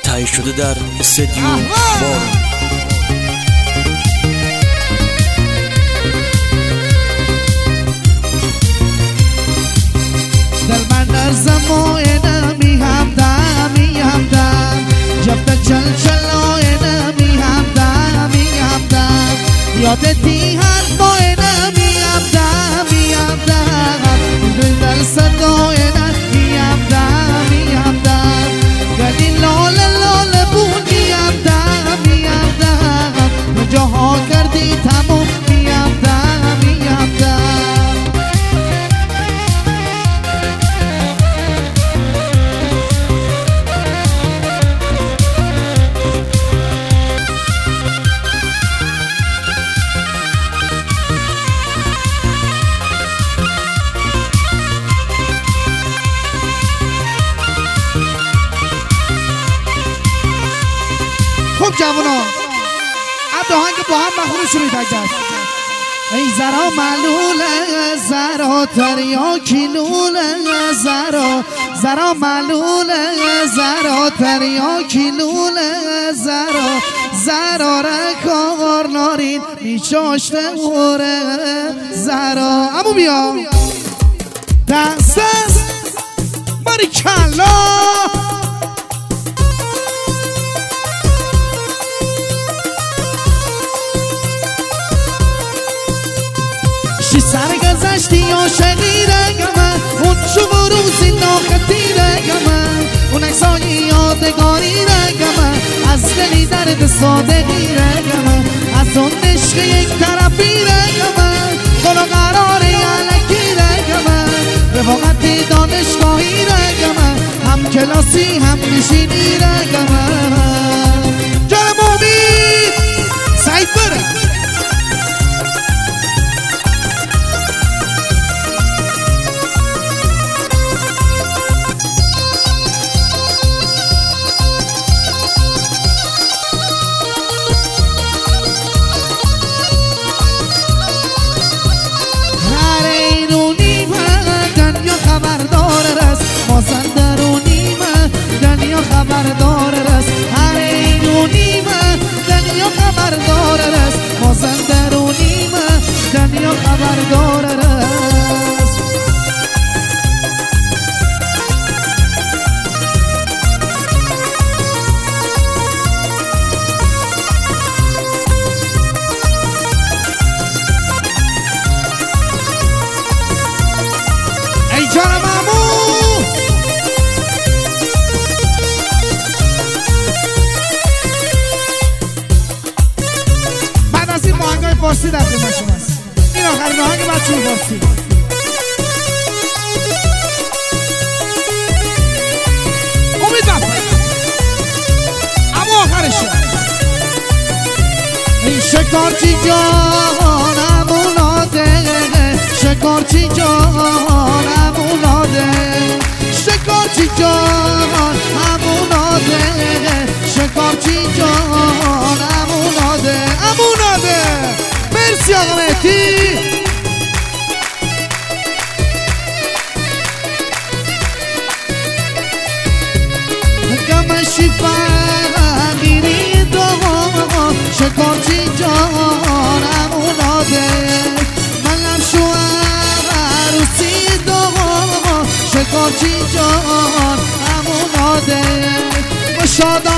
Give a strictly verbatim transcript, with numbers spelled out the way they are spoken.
تهیه شده در استودیو بارون. دل من در زمان می همدم می همدم جفت چل چلای نمی همدم می همدم یادتی هر ماه نمی همدم می همدم دل در صدای نمی همدم می همدم گلی لال لال بود می همدم می همدم جاها کردی تموم می همدم می همدم. خب جوانا عبد آهنگ با هم مخونو شروع تکدست. ای زرا معلوله زرا تریاکی لوله زرا زرا معلوله زرا تریاکی لوله زرا زرا رکار نارین میچاشته اوره زرا امو بیا دست دست باریکلا شی سر گذشتی عاشقی رگمه اون شما روزی ناخطی رگمه اون اکسای یادگاری رگمه از دلی درد صادقی رگمه از اون عشق یک طرفی رگمه کلا قرار علکی رگمه رفاقتی دانشگاهی رگمه هم کلاسی هم نشینی رگمه جانم امید سعید بره خبردار رس هر اینونی من دنیا خبردار رس مازن درونی من دنیا خبردار رس ای جانم امو فارسی در خدمت شماست. این آخرین آهنگ بچه‌ی فارسی. امید بفرمایید. اما آخرشه. این شکارچی جان اموناده شکارچی جان اموناده شکارچی جان اموناده شکارچی جان اموناده اموناده مرسی آقا مهدی. گمشی فقیری دو شکارچی جان اموناده منم شوهر عروسی دو شکارچی جان اموناده شاد